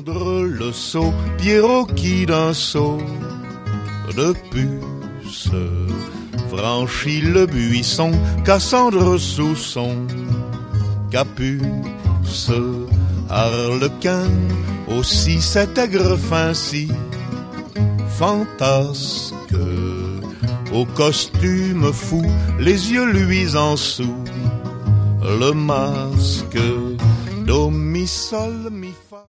Cassandre le sot, Pierrot qui d'un saut de puce franchit le buisson, Cassandre sous son capuce. Harlequin aussi cet aigre fin si fantasque, au costume fou, les yeux luisants sous le masque, do mi sol mi fa.